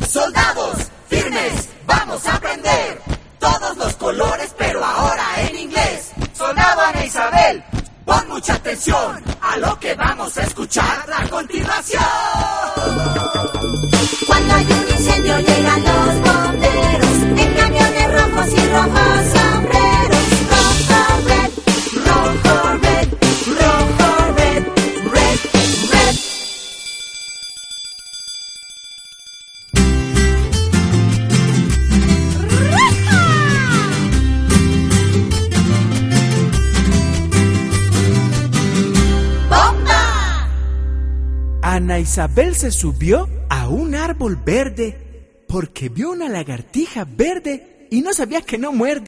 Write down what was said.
Soldados, firmes, vamos a aprender todos los colores, pero ahora en inglés. Soldado Ana Isabel, pon mucha atención a lo que vamos a escuchar a continuación. Cuando hay un incendio llegan los bomberos en camiones rojos y rojos sombreros. Rojo, red, rojo, red, rojo, red, red, red. ¡Bomba! Ana Isabel se subió a un árbol verde porque vio una lagartija verde y no sabía que no muerde.